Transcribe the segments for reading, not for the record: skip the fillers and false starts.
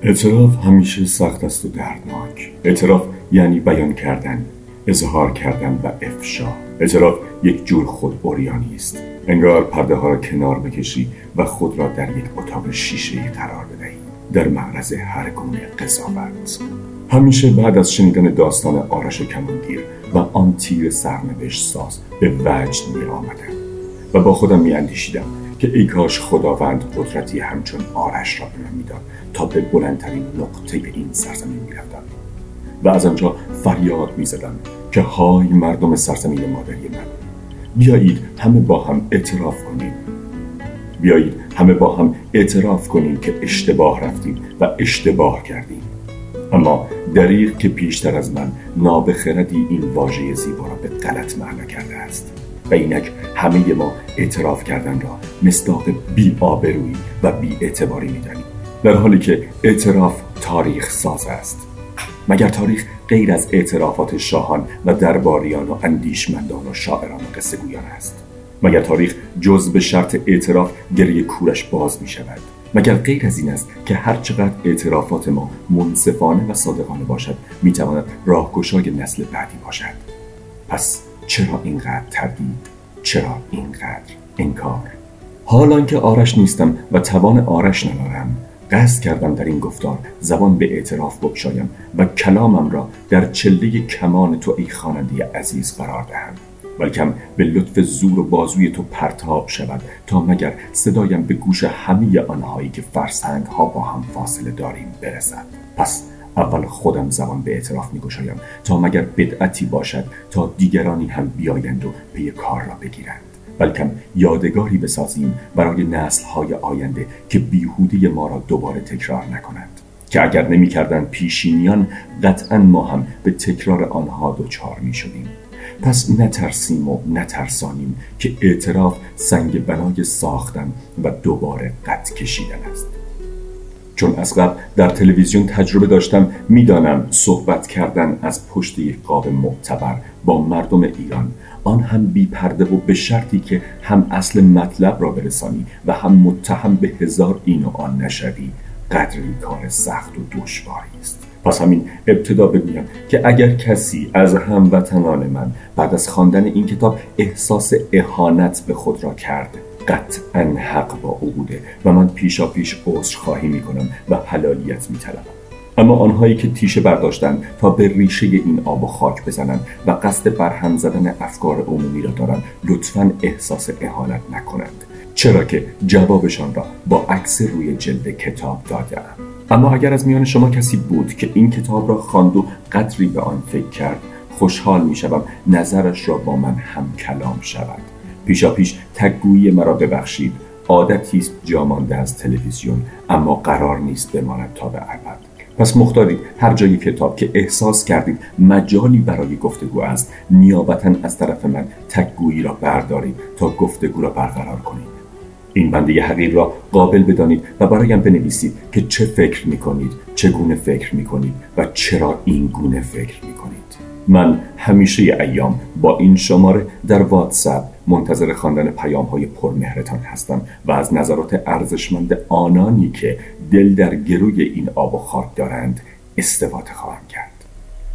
اعتراف همیشه سخت است و دردناک. اعتراف یعنی بیان کردن، اظهار کردن و افشا. اعتراف یک جور خود عریانی است. انگار پرده ها را کنار بکشی و خود را در یک اتاق شیشه‌ای قرار بدهی، در معرض هر گونه قضاوت. همیشه بعد از شنیدن داستان آرش کمانگیر و آن تیر سرنوشت ساز به وجد می آمدم و با خودم می اندیشیدم که ای کاش خداوند قدرتی همچون آرش را به من میداد تا به بلندترین نقطه این سرزمین میرفتم و از آنجا فریاد میزدم که های مردم سرزمین مادری من، بیایید همه با هم اعتراف کنیم. بیایید همه با هم اعتراف کنیم که اشتباه رفتیم و اشتباه کردیم. اما دریغ که پیشتر از من نابخردی این واژه زیبا را به غلط معنا کرده است و اینک همه ما اعتراف کردن را مصداق بی آبرویی و بی اعتباری می‌دانیم، در حالی که اعتراف تاریخ ساز است. مگر تاریخ غیر از اعترافات شاهان و درباریان و اندیشمندان و شاعران و قصه گویان است؟ مگر تاریخ جز به شرط اعتراف گریه کورش باز می شود؟ مگر غیر از این است که هر چقدر اعترافات ما منصفانه و صادقانه باشد می تواند راهگشای نسل بعدی باشد؟ پس چرا اینقدر تردید؟ چرا اینقدر انکار؟ حالان که آرش نیستم و توان آرش ندارم، قصد کردم در این گفتار زبان به اعتراف بگشایم و کلامم را در چله کمان تو ای خواننده عزیز قرار دهم، بلکم به لطف زور و بازوی تو پرتاب شود تا مگر صدایم به گوش همه آنهایی که فرسنگ ها با هم فاصله داریم برسد. پس اول خودم زبان به اعتراف می‌گشایم تا مگر بدعتی باشد تا دیگرانی هم بیایند و پی کار را بگیرند، بلکم یادگاری بسازیم برای نسل‌های آینده که بیهوده ما را دوباره تکرار نکنند، که اگر نمی‌کردند پیشینیان قطعاً ما هم به تکرار آنها دچار می‌شدیم. پس نترسیم و نترسانیم که اعتراف سنگ بنای ساختن و دوباره قد کشیدن است. چون از قبل در تلویزیون تجربه داشتم، میدانم صحبت کردن از پشت یک قاب معتبر با مردم ایران، آن هم بی پرده و به شرطی که هم اصل مطلب را برسانی و هم متهم به هزار این و آن نشوی، قدری کار سخت و دشواری است. پس همین ابتدا بگویم که اگر کسی از هموطنان من بعد از خواندن این کتاب احساس اهانت به خود را کرد، قطعاً حق با او بوده و من پیشا پیش عذرخواهی میکنم و حلالیت میطلبم. اما آنهایی که تیشه برداشتند تا به ریشه این آب و خاک بزنند و قصد برهم زدن افکار عمومی را دارند، لطفاً احساس اهانت نکنند، چرا که جوابشان را با عکس روی جلد کتاب دادم. اما اگر از میان شما کسی بود که این کتاب را خواند و قدری به آن فکر کرد، خوشحال میشوم نظرش را با من هم کلام شود. پیشا پیش تگویی مرا ببخشید، عادتی است جا مانده از تلویزیون، اما قرار نیست بماند تا به ابد. پس مختارید هر جای کتاب که احساس کردید مجالی برای گفتگو است، نیابتاً از طرف من تگویی را بردارید تا گفتگو را برقرار کنید. این بنده حقیر را قابل بدانید و برایم بنویسید که چه فکر می‌کنید، چگونه فکر می‌کنید و چرا این گونه فکر می‌کنید. من همیشه ایام با این شماره در واتساپ منتظر خواندن پیام‌های پرمهرتان هستم و از نظرات ارزشمند آنانی که دل در گروی این آب و خاک دارند استفاده خواهم کرد.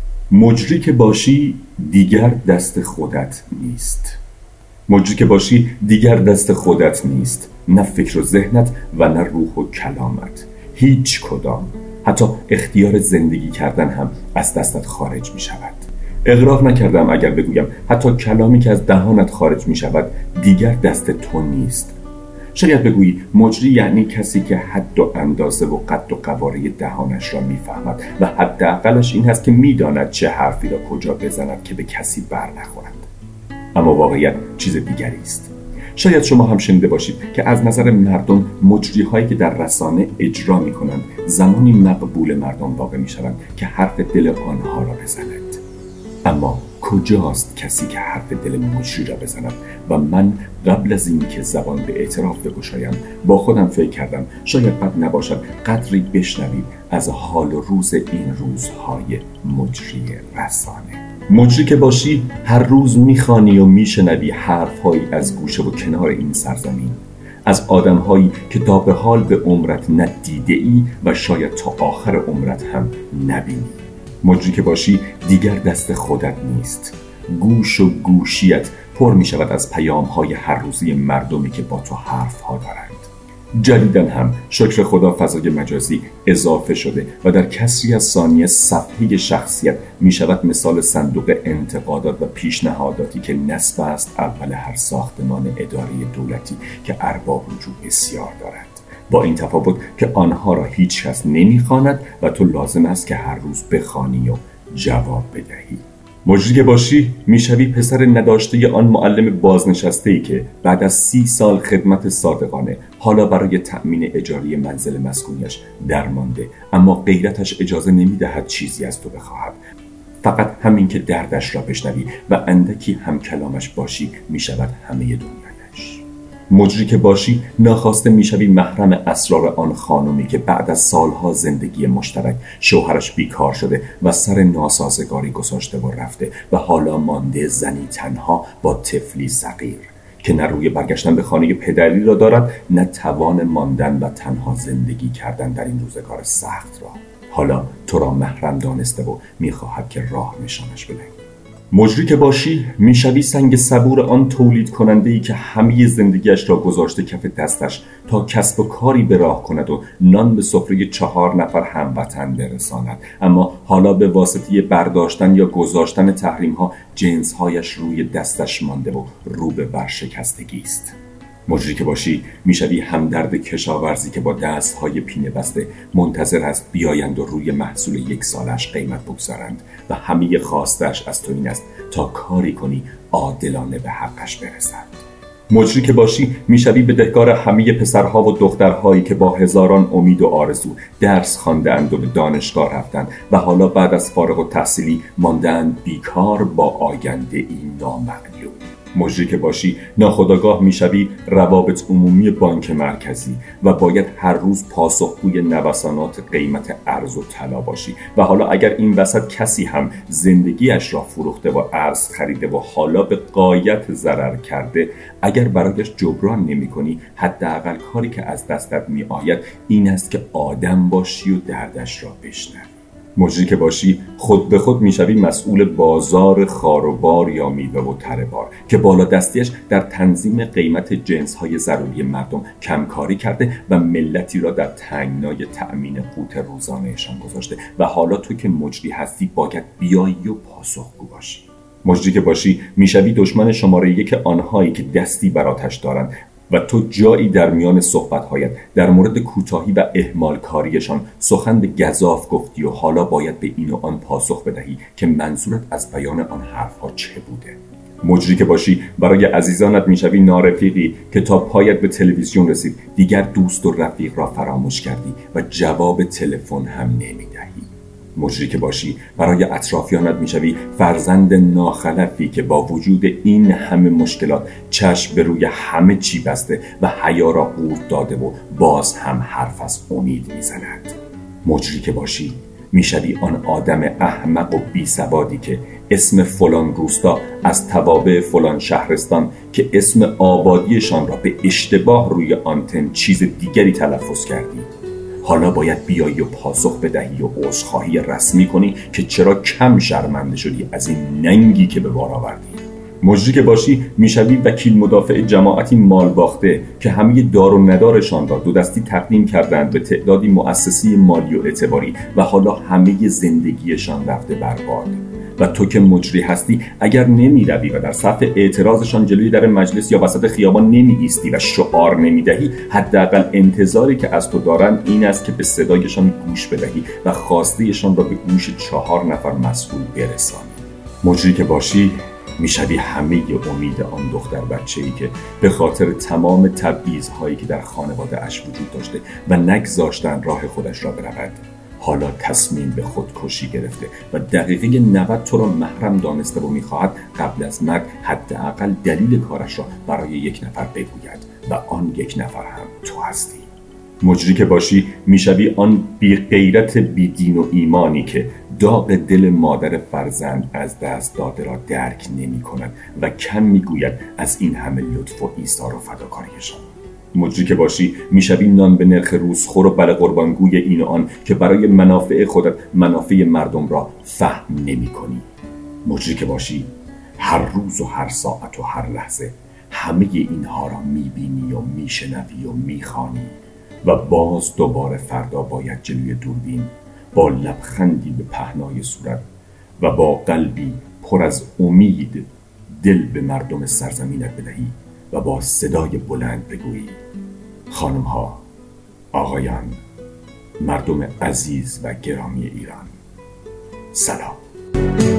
مجری که باشی دیگر دست خودت نیست. مجری که باشی دیگر دست خودت نیست، نه فکر و ذهنت و نه روح و کلامت. هیچ کدام، حتی اختیار زندگی کردن هم از دستت خارج می شود. اغراق نکردم اگر بگویم حتی کلامی که از دهانت خارج می شود دیگر دست تو نیست. شاید بگویی مجری یعنی کسی که حد و اندازه و قد و قواره دهانش را میفهمد و حداقلش این هست که میداند چه حرفی را کجا بزند که به کسی بر نخورد. اما واقعیت چیز دیگری است. شاید شما هم شنیده باشید که از نظر مردم مجری هایی که در رسانه اجرا می کنند زمانی مقبول مردم واقع می شوند که حرف دل آنها را بزند. اما کجاست کسی که حرف دل مجری را بزند؟ و من قبل از این که زبان به اعتراف بگشایم با خودم فکر کردم شاید بد نباشد قدری بشنوید از حال و روز این روزهای مجری رسانه. مجری که باشی هر روز میخوانی و میشنوی حرفهایی از گوشه و کنار این سرزمین، از آدم‌هایی که تا به حال به عمرت نه دیده‌ای و شاید تا آخر عمرت هم نبینی. مجری که باشی دیگر دست خودت نیست. گوش و گوشیت پر می شود از پیام‌های هر روزی مردمی که با تو حرف‌ها دارند. جدیداً هم شکر خدا فضای مجازی اضافه شده و در کسری از ثانیه صفحه شخصیت می شود مثال صندوق انتقادات و پیشنهاداتی که نصب است اول هر ساختمان اداری دولتی که ارباب رجوع بسیار دارد، با این تفاوت که آنها را هیچ کس نمی‌خواند و تو لازم است که هر روز بخوانی و جواب بدهی. مجری که باشی میشوی پسر نداشته آن معلم بازنشسته‌ای که بعد از 30 سال خدمت صادقانه حالا برای تأمین اجاره منزل مسکونیش درمانده، اما غیرتش اجازه نمیدهد چیزی از تو بخواهد. فقط همین که دردش را بشنوی و اندکی هم کلامش باشی میشود همه دنیایش. مجری که باشی ناخواسته میشوی محرم اسرار آن خانمی که بعد از سالها زندگی مشترک شوهرش بیکار شده و سر ناسازگاری گذاشته و رفته و حالا مانده زنی تنها با طفلی صغیر که نه روی برگشتن به خانه پدری را دارد نه توان ماندن و تنها زندگی کردن در این روزگار سخت را. حالا تو را محرم دانسته و میخواهد که راه نشانش بدهی. مجری که باشی میشوی سنگ صبور آن تولید کننده‌ای که همه زندگیش را گذاشته کف دستش تا کسب و کاری به راه کند و نان به سفره 4 نفر هموطن برساند، اما حالا به واسطه برداشتن یا گذاشتن تحریم‌ها جنس‌هایش روی دستش مانده و رو به ورشکستگی است. مجری که باشی میشوی همدرد کشاورزی که با دستهای پینه بسته منتظر است بیایند و روی محصول 1 سالش قیمت بگذارند و همه خواستش از تو این است تا کاری کنی عادلانه به حقش برسد. مجری که باشی میشوی بدهکار همه پسرها و دخترهایی که با هزاران امید و آرزو درس خوانده‌اند و به دانشگاه رفتند و حالا بعد از فارغ التحصیلی مانده‌اند بیکار با آینده‌ای نامعلوم. مجری که باشی ناخودآگاه میشوی روابط عمومی بانک مرکزی و باید هر روز پاسخگوی نوسانات قیمت ارز و طلا باشی و حالا اگر این وسط کسی هم زندگیش را فروخته و ارز خریده و حالا به غایت ضرر کرده، اگر برایش جبران نمی کنی، حداقل کاری که از دستت می آید این است که آدم باشی و دردش را بشنوی. مجری که باشی خود به خود میشوی مسئول بازار خاروبار یا میوه و تره بار که بالا دستیش در تنظیم قیمت جنس‌های ضروری مردم کمکاری کرده و ملتی را در تنگنای تأمین قوت روزانهشان گذاشته و حالا تو که مجری هستی باید بیایی و پاسخگو باشی. مجری که باشی میشوی دشمن شماره 1 آنهایی که دستی بر آتش دارند و تو جایی در میان صحبت‌هایت در مورد کوتاهی و اهمال کاریشان سخن به گزاف گفتی و حالا باید به این و آن پاسخ بدهی که منظورت از بیان آن حرفها چه بوده. مجری که باشی برای عزیزانت میشوی نارفیقی که تا پایت به تلویزیون رسید دیگر دوست و رفیق را فراموش کردی و جواب تلفن هم نمیدهی. مجری که باشی برای اطرافیانت میشوی فرزند ناخلفی که با وجود این همه مشکلات چشم به روی همه چی بسته و حیا را قورت داده و باز هم حرف از امید میزند. مجری که باشی میشوی آن آدم احمق و بی سوادی که اسم فلان روستا از توابع فلان شهرستان که اسم آبادیشان را به اشتباه روی آنتن چیز دیگری تلفظ کردی. حالا باید بیایی و پاسخ بدهی و عذرخواهی رسمی کنی که چرا کم شرمنده شدی از این ننگی که به بار آوردی. مجری که باشی میشوی وکیل مدافع جماعتی مال باخته که همه دار و ندارشان را 2 دستی تقدیم کردند به تعدادی مؤسسه مالی و اعتباری و حالا همه زندگیشان رفته برباد. و تو که مجری هستی اگر نمی روی و در صف اعتراضشان جلوی در مجلس یا وسط خیابان نمی ایستی و شعار نمی دهی، حداقل انتظاری که از تو دارند این است که به صدایشان گوش بدهی و خواستهشان را به گوش 4 نفر مسئول برسانی. مجری که باشی میشوی همه امید آن دختر بچه‌ای که به خاطر تمام تبعیض‌هایی که در خانواده اش وجود داشته و نگذاشتن راه خودش را برود، حالا تصمیم به خودکشی گرفته و دقیقه 90 تو را محرم دانسته و میخواهد قبل از مرگ حداقل دلیل کارش را برای 1 نفر بگوید و آن 1 نفر هم تو هستی. مجری که باشی میشوی آن بی غیرت بی دین و ایمانی که داغ دل مادر فرزند از دست داده را درک نمی کند و کم میگوید از این همه لطف و ایثار و فداکاریشان. مجری که باشی میشوی نان به نرخ روزخور و بله قربانگوی این و آن که برای منافع خودت منافع مردم را فهم نمی کنی. مجری که باشی هر روز و هر ساعت و هر لحظه همه اینها را میبینی و میشنوی و میخوانی و باز دوباره فردا باید جلوی دوربین با لبخندی به پهنای صورت و با قلبی پر از امید دل به مردم سرزمینت بدهی و با صدای بلند بگویی: خانم ها، آقایان، مردم عزیز و گرامی ایران، سلام.